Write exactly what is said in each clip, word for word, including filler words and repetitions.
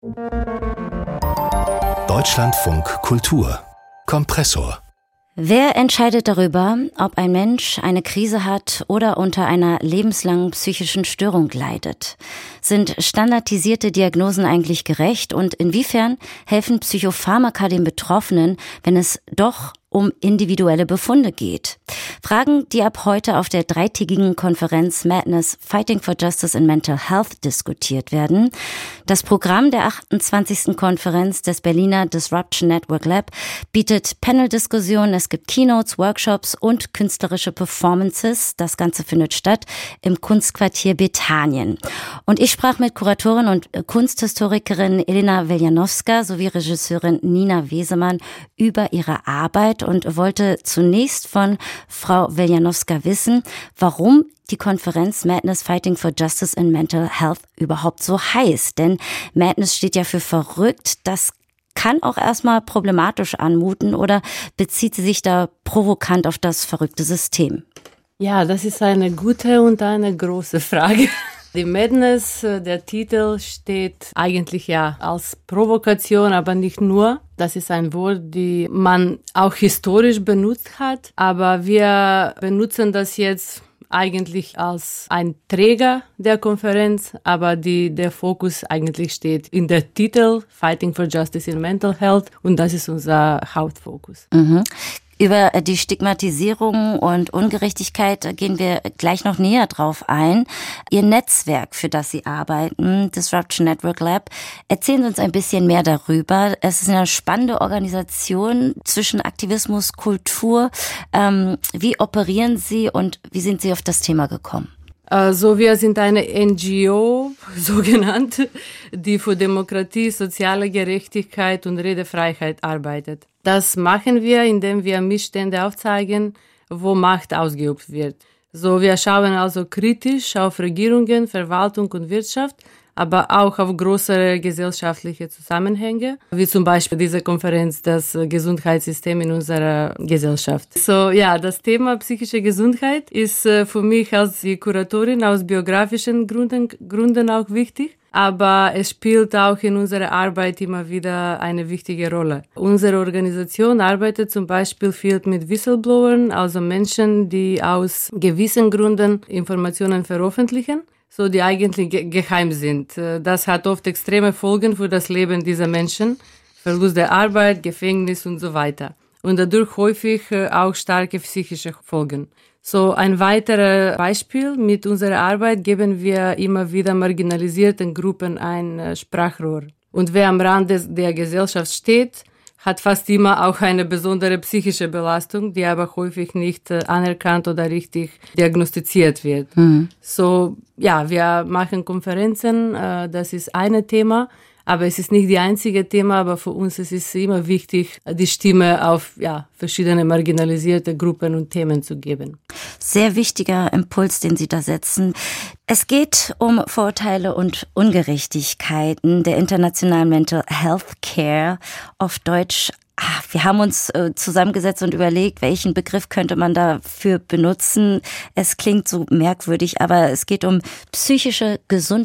Deutschlandfunk Kultur Kompressor. Wer entscheidet darüber, ob ein Mensch eine Krise hat oder unter einer lebenslangen psychischen Störung leidet? Sind standardisierte Diagnosen eigentlich gerecht und inwiefern helfen Psychopharmaka den Betroffenen, wenn es doch um individuelle Befunde geht? Fragen, die ab heute auf der dreitägigen Konferenz Madness Fighting for Justice in Mental Health diskutiert werden. Das Programm der achtundzwanzigsten Konferenz des Berliner Disruption Network Lab bietet Panel-Diskussionen, es gibt Keynotes, Workshops und künstlerische Performances. Das Ganze findet statt im Kunstquartier Bethanien. Und ich sprach mit Kuratorin und Kunsthistorikerin Elena Veljanovska sowie Regisseurin Nina Wesemann über ihre Arbeit und wollte zunächst von Frau Veljanovska wissen, warum die Konferenz Madness Fighting for Justice in Mental Health überhaupt so heißt. Denn Madness steht ja für verrückt. Das kann auch erstmal problematisch anmuten, oder bezieht sie sich da provokant auf das verrückte System? Ja, das ist eine gute und eine große Frage. Die Madness, der Titel steht eigentlich ja als Provokation, aber nicht nur. Das ist ein Wort, die man auch historisch benutzt hat, aber wir benutzen das jetzt eigentlich als ein Träger der Konferenz, aber die, der Fokus eigentlich steht in der Titel Fighting for Justice in Mental Health und das ist unser Hauptfokus. Mhm. Über die Stigmatisierung und Ungerechtigkeit gehen wir gleich noch näher drauf ein. Ihr Netzwerk, für das Sie arbeiten, Disruption Network Lab, erzählen Sie uns ein bisschen mehr darüber. Es ist eine spannende Organisation zwischen Aktivismus, Kultur. Ähm, wie operieren Sie und wie sind Sie auf das Thema gekommen? Also wir sind eine N G O, so genannt, die für Demokratie, soziale Gerechtigkeit und Redefreiheit arbeitet. Das machen wir, indem wir Missstände aufzeigen, wo Macht ausgeübt wird. So, wir schauen also kritisch auf Regierungen, Verwaltung und Wirtschaft, aber auch auf größere gesellschaftliche Zusammenhänge, wie zum Beispiel diese Konferenz, das Gesundheitssystem in unserer Gesellschaft. So, ja, das Thema psychische Gesundheit ist äh, für mich als die Kuratorin aus biografischen Gründen, Gründen auch wichtig. Aber es spielt auch in unserer Arbeit immer wieder eine wichtige Rolle. Unsere Organisation arbeitet zum Beispiel viel mit Whistleblowern, also Menschen, die aus gewissen Gründen Informationen veröffentlichen, so die eigentlich ge- geheim sind. Das hat oft extreme Folgen für das Leben dieser Menschen, Verlust der Arbeit, Gefängnis und so weiter. Und dadurch häufig auch starke psychische Folgen. So ein weiteres Beispiel: Mit unserer Arbeit geben wir immer wieder marginalisierten Gruppen ein Sprachrohr. Und wer am Rand des, der Gesellschaft steht, hat fast immer auch eine besondere psychische Belastung, die aber häufig nicht äh, anerkannt oder richtig diagnostiziert wird. Mhm. So, ja, wir machen Konferenzen, äh, das ist ein Thema. Aber es ist nicht die einzige Thema, aber für uns ist es immer wichtig, die Stimme auf ja, verschiedene marginalisierte Gruppen und Themen zu geben. Sehr wichtiger Impuls, den Sie da setzen. Es geht um Vorurteile und Ungerechtigkeiten der internationalen Mental Health Care, auf Deutsch. Wir haben uns zusammengesetzt und überlegt, welchen Begriff könnte man dafür benutzen. Es klingt so merkwürdig, aber es geht um psychische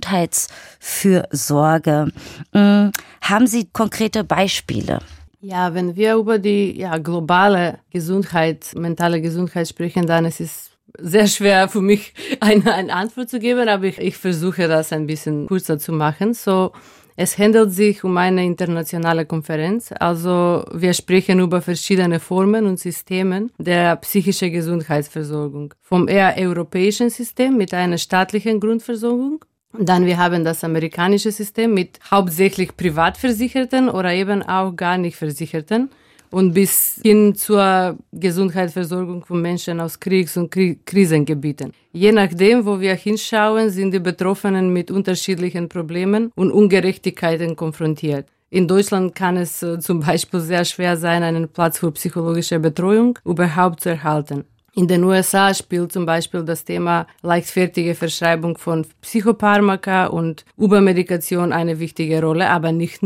Gesundheitsfürsorge. Haben Sie konkrete Beispiele? Ja, wenn wir über die ja, globale Gesundheit, mentale Gesundheit sprechen, dann ist es sehr schwer für mich, eine, eine Antwort zu geben, aber ich, ich versuche das ein bisschen kürzer zu machen. So, es handelt sich um eine internationale Konferenz, also wir sprechen über verschiedene Formen und Systeme der psychischen Gesundheitsversorgung. Vom eher europäischen System mit einer staatlichen Grundversorgung, dann wir haben das amerikanische System mit hauptsächlich Privatversicherten oder eben auch gar nicht Versicherten und bis hin zur Gesundheitsversorgung von Menschen aus Kriegs- und Kri- Krisengebieten. Je nachdem, wo wir hinschauen, sind die Betroffenen mit unterschiedlichen Problemen und Ungerechtigkeiten konfrontiert. In Deutschland kann es äh, zum Beispiel sehr schwer sein, einen Platz für psychologische Betreuung überhaupt zu erhalten. In den U S A spielt zum Beispiel das Thema leichtfertige Verschreibung von Psychopharmaka und Übermedikation eine wichtige Rolle, aber nicht nur.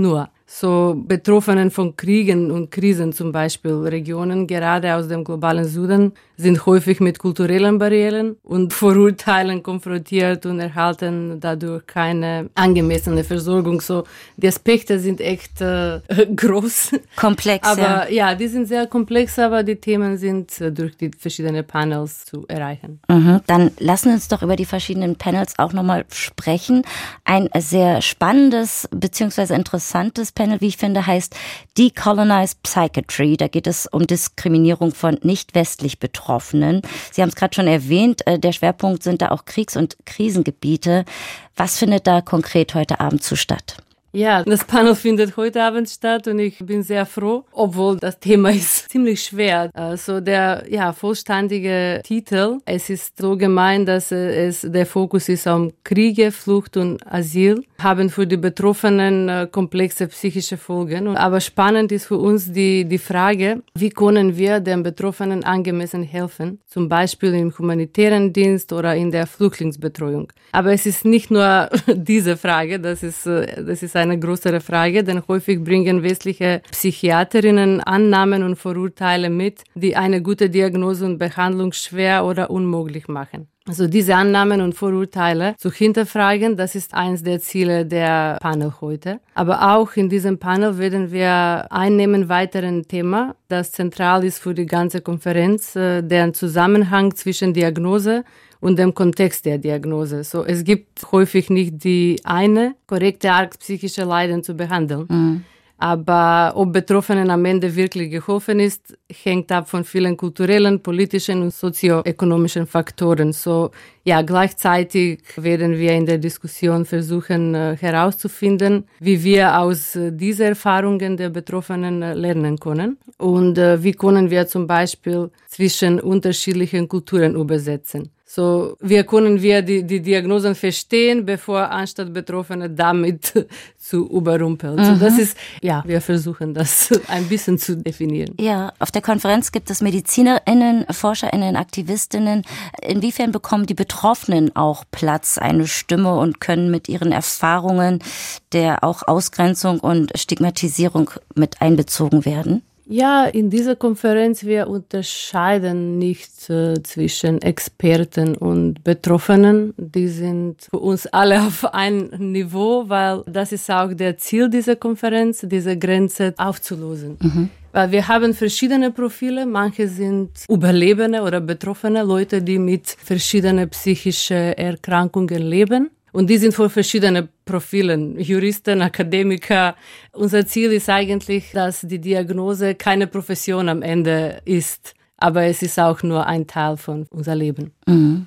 so Betroffenen von Kriegen und Krisen zum Beispiel. Regionen gerade aus dem globalen Süden sind häufig mit kulturellen Barrieren und Vorurteilen konfrontiert und erhalten dadurch keine angemessene Versorgung. So, die Aspekte sind echt äh, groß. Komplex, aber ja. ja, die sind sehr komplex, aber die Themen sind äh, durch die verschiedenen Panels zu erreichen. Mhm. Dann lassen wir uns doch über die verschiedenen Panels auch nochmal sprechen. Ein sehr spannendes bzw. interessantes Panel, wie ich finde, heißt Decolonized Psychiatry. Da geht es um Diskriminierung von nicht westlich Betroffenen. Sie haben es gerade schon erwähnt, der Schwerpunkt sind da auch Kriegs- und Krisengebiete. Was findet da konkret heute Abend zu statt? Ja, das Panel findet heute Abend statt und ich bin sehr froh, obwohl das Thema ist ziemlich schwer. Also der ja vollständige Titel, es ist so gemeint, dass es der Fokus ist auf Kriege, Flucht und Asyl, haben für die Betroffenen äh, komplexe psychische Folgen. Aber spannend ist für uns die die Frage, wie können wir den Betroffenen angemessen helfen, zum Beispiel im humanitären Dienst oder in der Flüchtlingsbetreuung. Aber es ist nicht nur diese Frage, das ist äh, das ist eine größere Frage, denn häufig bringen westliche Psychiaterinnen Annahmen und Vorurteile mit, die eine gute Diagnose und Behandlung schwer oder unmöglich machen. Also diese Annahmen und Vorurteile zu hinterfragen, das ist eins der Ziele der Panel heute. Aber auch in diesem Panel werden wir einnehmen weiteren Thema, das zentral ist für die ganze Konferenz, deren Zusammenhang zwischen Diagnose und dem Kontext der Diagnose. So, es gibt häufig nicht die eine korrekte Art, psychische Leiden zu behandeln. Mhm. Aber ob Betroffenen am Ende wirklich geholfen ist, hängt ab von vielen kulturellen, politischen und sozioökonomischen Faktoren. So, ja, gleichzeitig werden wir in der Diskussion versuchen äh, herauszufinden, wie wir aus äh, diesen Erfahrungen der Betroffenen äh, lernen können und äh, wie können wir zum Beispiel zwischen unterschiedlichen Kulturen übersetzen. So, wie können wir die, die Diagnosen verstehen, bevor anstatt Betroffene damit zu überrumpeln. Mhm. So, das ist, ja, wir versuchen das ein bisschen zu definieren. Ja, auf der Konferenz gibt es MedizinerInnen, ForscherInnen, AktivistInnen. Inwiefern bekommen die Betroffenen auch Platz, eine Stimme und können mit ihren Erfahrungen der auch Ausgrenzung und Stigmatisierung mit einbezogen werden? Ja, in dieser Konferenz wir unterscheiden nicht äh, zwischen Experten und Betroffenen. Die sind für uns alle auf einem Niveau, weil das ist auch der Ziel dieser Konferenz, diese Grenze aufzulösen. Mhm. Weil wir haben verschiedene Profile. Manche sind Überlebende oder betroffene Leute, die mit verschiedenen psychischen Erkrankungen leben. Und die sind von verschiedenen Profilen, Juristen, Akademiker. Unser Ziel ist eigentlich, dass die Diagnose keine Profession am Ende ist, aber es ist auch nur ein Teil von unser Leben. Mhm.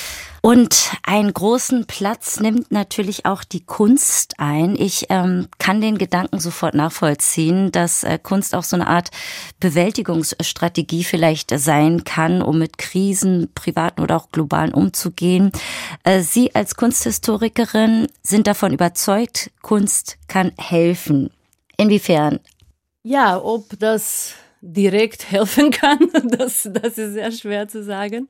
Und einen großen Platz nimmt natürlich auch die Kunst ein. Ich ähm, kann den Gedanken sofort nachvollziehen, dass äh, Kunst auch so eine Art Bewältigungsstrategie vielleicht sein kann, um mit Krisen, privaten oder auch globalen, umzugehen. Äh, Sie als Kunsthistorikerin sind davon überzeugt, Kunst kann helfen. Inwiefern? Ja, ob das direkt helfen kann, das, das ist sehr schwer zu sagen.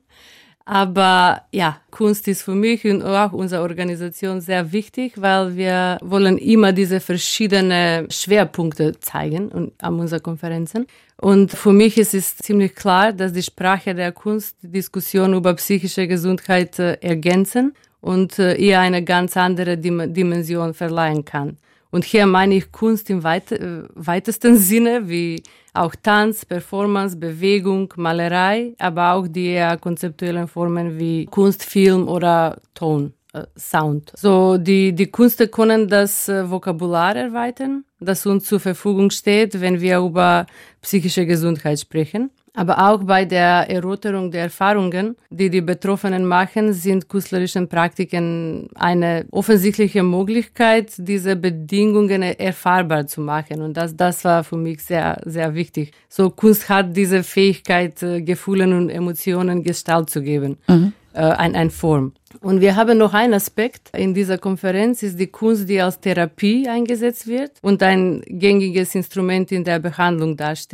Aber ja, Kunst ist für mich und auch unsere Organisation sehr wichtig, weil wir wollen immer diese verschiedenen Schwerpunkte zeigen und an unseren Konferenzen. Und für mich ist es ziemlich klar, dass die Sprache der Kunst die Diskussion über psychische Gesundheit äh, ergänzen und äh, ihr eine ganz andere Dim- Dimension verleihen kann. Und hier meine ich Kunst im weit- äh, weitesten Sinne, wie auch Tanz, Performance, Bewegung, Malerei, aber auch die eher konzeptuellen Formen wie Kunst, Film oder Ton, äh, Sound. So, die, die Künste können das äh, Vokabular erweitern, das uns zur Verfügung steht, wenn wir über psychische Gesundheit sprechen. Aber auch bei der Erörterung der Erfahrungen, die die Betroffenen machen, sind künstlerische Praktiken eine offensichtliche Möglichkeit, diese Bedingungen erfahrbar zu machen. Und das, das war für mich sehr, sehr wichtig. So, Kunst hat diese Fähigkeit, Gefühlen und Emotionen Gestalt zu geben. Mhm. Ein, ein Form. Und wir haben noch einen Aspekt in dieser Konferenz, ist die Kunst, die als Therapie eingesetzt wird und ein gängiges Instrument in der Behandlung darstellt.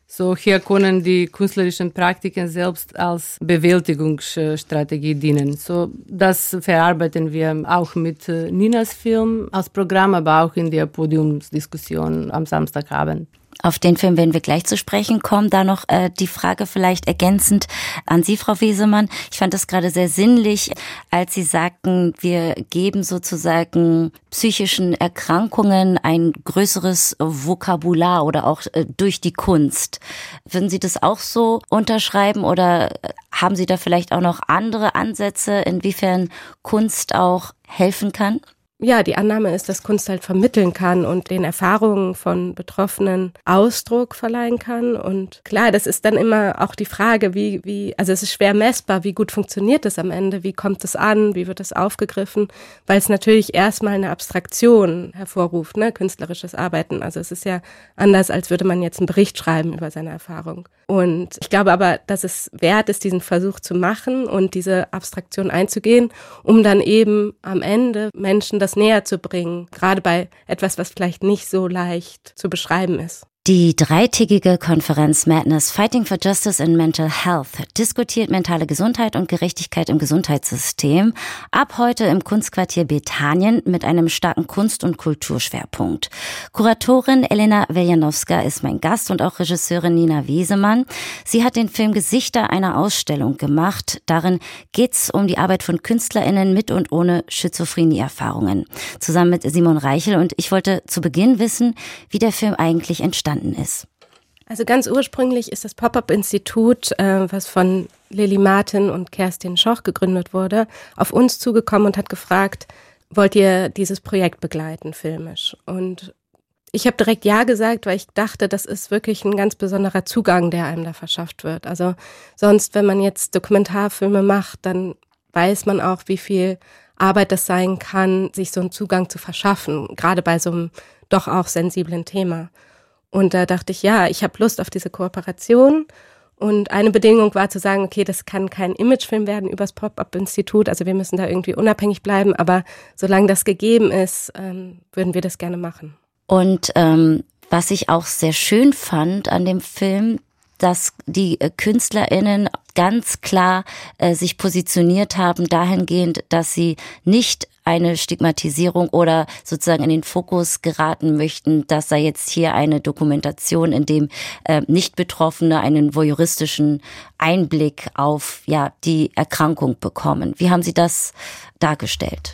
So hier können die künstlerischen Praktiken selbst als Bewältigungsstrategie dienen. So das verarbeiten wir auch mit Ninas Film als Programm, aber auch in der Podiumsdiskussion am Samstagabend. Auf den Film werden wir gleich zu sprechen kommen. Da noch äh, die Frage vielleicht ergänzend an Sie, Frau Wesemann. Ich fand das gerade sehr sinnlich, als Sie sagten, wir geben sozusagen psychischen Erkrankungen ein größeres Vokabular oder auch äh, durch die Kunst. Würden Sie das auch so unterschreiben oder haben Sie da vielleicht auch noch andere Ansätze, inwiefern Kunst auch helfen kann? Ja, die Annahme ist, dass Kunst halt vermitteln kann und den Erfahrungen von Betroffenen Ausdruck verleihen kann. Und klar, das ist dann immer auch die Frage, wie, wie, also es ist schwer messbar, wie gut funktioniert das am Ende, wie kommt es an, wie wird es aufgegriffen, weil es natürlich erstmal eine Abstraktion hervorruft, ne, künstlerisches Arbeiten. Also es ist ja anders, als würde man jetzt einen Bericht schreiben über seine Erfahrung. Und ich glaube aber, dass es wert ist, diesen Versuch zu machen und diese Abstraktion einzugehen, um dann eben am Ende Menschen das näher zu bringen, gerade bei etwas, was vielleicht nicht so leicht zu beschreiben ist. Die dreitägige Konferenz Madness Fighting for Justice in Mental Health diskutiert mentale Gesundheit und Gerechtigkeit im Gesundheitssystem. Ab heute im Kunstquartier Bethanien mit einem starken Kunst- und Kulturschwerpunkt. Kuratorin Elena Veljanowska ist mein Gast und auch Regisseurin Nina Wesemann. Sie hat den Film Gesichter einer Ausstellung gemacht. Darin geht's um die Arbeit von KünstlerInnen mit und ohne Schizophrenie-Erfahrungen. Zusammen mit Simon Reichel. Und ich wollte zu Beginn wissen, wie der Film eigentlich entstanden ist. Also ganz ursprünglich ist das Pop-up-Institut, äh, was von Lili Martin und Kerstin Schoch gegründet wurde, auf uns zugekommen und hat gefragt, wollt ihr dieses Projekt begleiten, filmisch? Und ich habe direkt ja gesagt, weil ich dachte, das ist wirklich ein ganz besonderer Zugang, der einem da verschafft wird. Also sonst, wenn man jetzt Dokumentarfilme macht, dann weiß man auch, wie viel Arbeit das sein kann, sich so einen Zugang zu verschaffen, gerade bei so einem doch auch sensiblen Thema. Und da dachte ich, ja, ich habe Lust auf diese Kooperation. Und eine Bedingung war zu sagen, okay, das kann kein Imagefilm werden übers Pop-up-Institut. Also wir müssen da irgendwie unabhängig bleiben. Aber solange das gegeben ist, ähm, würden wir das gerne machen. Und ähm, was ich auch sehr schön fand an dem Film, dass die äh, KünstlerInnen ganz klar äh, sich positioniert haben dahingehend, dass sie nicht eine Stigmatisierung oder sozusagen in den Fokus geraten möchten, dass da jetzt hier eine Dokumentation, in dem äh, Nicht-Betroffene einen voyeuristischen Einblick auf ja die Erkrankung bekommen. Wie haben Sie das dargestellt?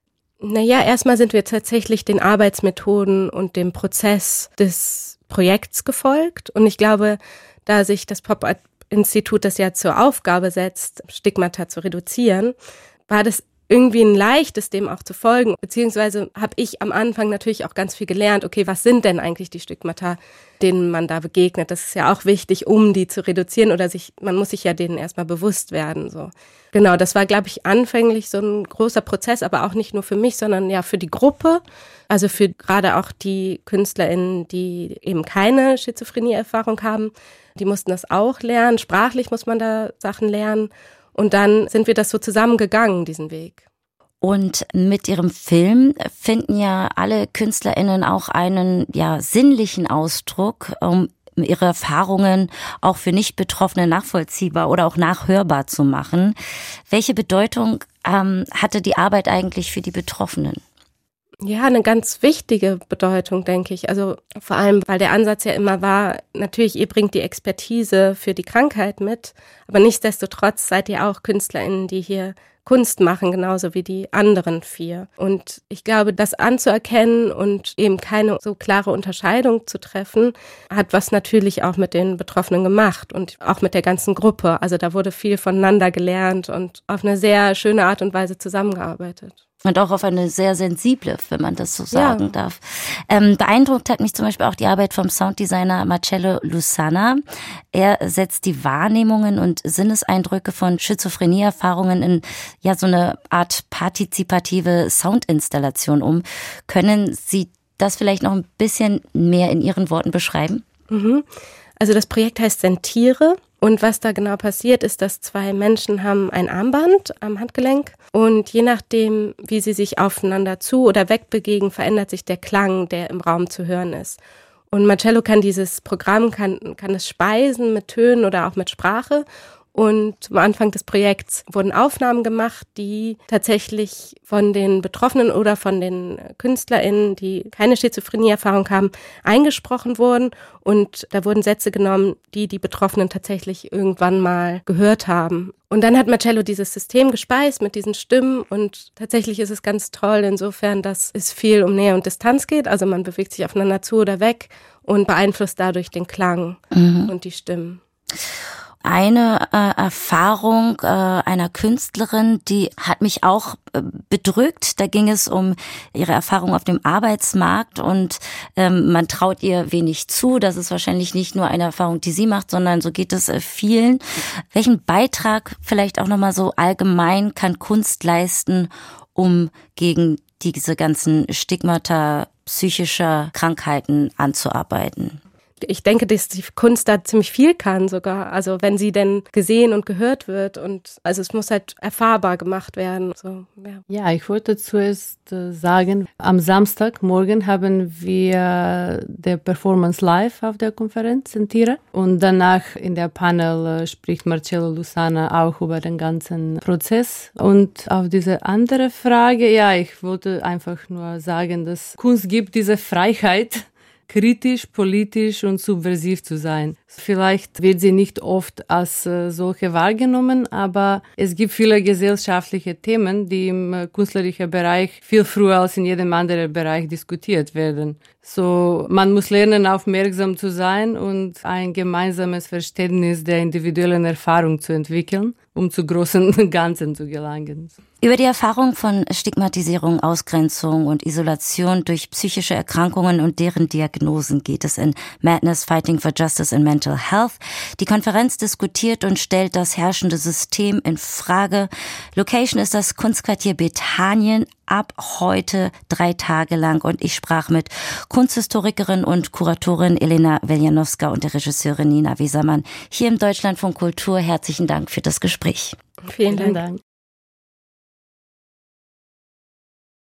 Naja, erstmal sind wir tatsächlich den Arbeitsmethoden und dem Prozess des Projekts gefolgt. Und ich glaube, da sich das Pop-up-Institut das ja zur Aufgabe setzt, Stigmata zu reduzieren, war das irgendwie ein leichtes, dem auch zu folgen. Beziehungsweise habe ich am Anfang natürlich auch ganz viel gelernt, okay, was sind denn eigentlich die Stigmata, denen man da begegnet? Das ist ja auch wichtig, um die zu reduzieren oder sich, man muss sich ja denen erstmal bewusst werden. So. Genau, das war, glaube ich, anfänglich so ein großer Prozess, aber auch nicht nur für mich, sondern ja für die Gruppe. Also für gerade auch die KünstlerInnen, die eben keine Schizophrenie-Erfahrung haben, die mussten das auch lernen. Sprachlich muss man da Sachen lernen. Und dann sind wir das so zusammengegangen, diesen Weg. Und mit Ihrem Film finden ja alle KünstlerInnen auch einen ja sinnlichen Ausdruck, um ihre Erfahrungen auch für Nicht-Betroffene nachvollziehbar oder auch nachhörbar zu machen. Welche Bedeutung ähm, hatte die Arbeit eigentlich für die Betroffenen? Ja, eine ganz wichtige Bedeutung, denke ich. Also vor allem, weil der Ansatz ja immer war, natürlich, ihr bringt die Expertise für die Krankheit mit, aber nichtsdestotrotz seid ihr auch KünstlerInnen, die hier Kunst machen, genauso wie die anderen vier. Und ich glaube, das anzuerkennen und eben keine so klare Unterscheidung zu treffen, hat was natürlich auch mit den Betroffenen gemacht und auch mit der ganzen Gruppe. Also da wurde viel voneinander gelernt und auf eine sehr schöne Art und Weise zusammengearbeitet. Und auch auf eine sehr sensible, wenn man das so sagen ja. darf. Ähm, beeindruckt hat mich zum Beispiel auch die Arbeit vom Sounddesigner Marcello Lusana. Er setzt die Wahrnehmungen und Sinneseindrücke von Schizophrenie-Erfahrungen in ja so eine Art partizipative Soundinstallation um. Können Sie das vielleicht noch ein bisschen mehr in Ihren Worten beschreiben? Mhm. Also das Projekt heißt Sentiere. Und was da genau passiert, ist, dass zwei Menschen haben ein Armband am Handgelenk und je nachdem, wie sie sich aufeinander zu oder wegbewegen, verändert sich der Klang, der im Raum zu hören ist. Und Marcello kann dieses Programm, kann, kann es speisen mit Tönen oder auch mit Sprache. Und am Anfang des Projekts wurden Aufnahmen gemacht, die tatsächlich von den Betroffenen oder von den KünstlerInnen, die keine Schizophrenie-Erfahrung haben, eingesprochen wurden. Und da wurden Sätze genommen, die die Betroffenen tatsächlich irgendwann mal gehört haben. Und dann hat Marcello dieses System gespeist mit diesen Stimmen. Und tatsächlich ist es ganz toll insofern, dass es viel um Nähe und Distanz geht. Also man bewegt sich aufeinander zu oder weg und beeinflusst dadurch den Klang mhm. und die Stimmen. Eine äh, Erfahrung äh, einer Künstlerin, die hat mich auch äh, bedrückt. Da ging es um ihre Erfahrung auf dem Arbeitsmarkt und ähm, man traut ihr wenig zu. Das ist wahrscheinlich nicht nur eine Erfahrung, die sie macht, sondern so geht es äh, vielen. Welchen Beitrag vielleicht auch nochmal so allgemein kann Kunst leisten, um gegen diese ganzen Stigmata psychischer Krankheiten anzuarbeiten? Ich denke, dass die Kunst da ziemlich viel kann sogar, also wenn sie denn gesehen und gehört wird und also es muss halt erfahrbar gemacht werden. So, ja. ja, ich wollte zuerst sagen, am Samstagmorgen haben wir der Performance live auf der Konferenz in Tira und danach in der Panel spricht Marcello Lusana auch über den ganzen Prozess. Und auf diese andere Frage, ja, ich wollte einfach nur sagen, dass Kunst gibt diese Freiheit, kritisch, politisch und subversiv zu sein. Vielleicht wird sie nicht oft als äh, solche wahrgenommen, aber es gibt viele gesellschaftliche Themen, die im äh, künstlerischen Bereich viel früher als in jedem anderen Bereich diskutiert werden. So, man muss lernen, aufmerksam zu sein und ein gemeinsames Verständnis der individuellen Erfahrung zu entwickeln, um zu großen Ganzen zu gelangen. Über die Erfahrung von Stigmatisierung, Ausgrenzung und Isolation durch psychische Erkrankungen und deren Diagnosen geht es in Madness Fighting for Justice in Mental Health. Die Konferenz diskutiert und stellt das herrschende System in Frage. Location ist das Kunstquartier Bethanien, ab heute drei Tage lang. Und ich sprach mit Kunsthistorikerin und Kuratorin Elena Veljanowska und der Regisseurin Nina Wesermann hier im Deutschlandfunk Kultur. Herzlichen Dank für das Gespräch. Vielen Dank. Vielen Dank.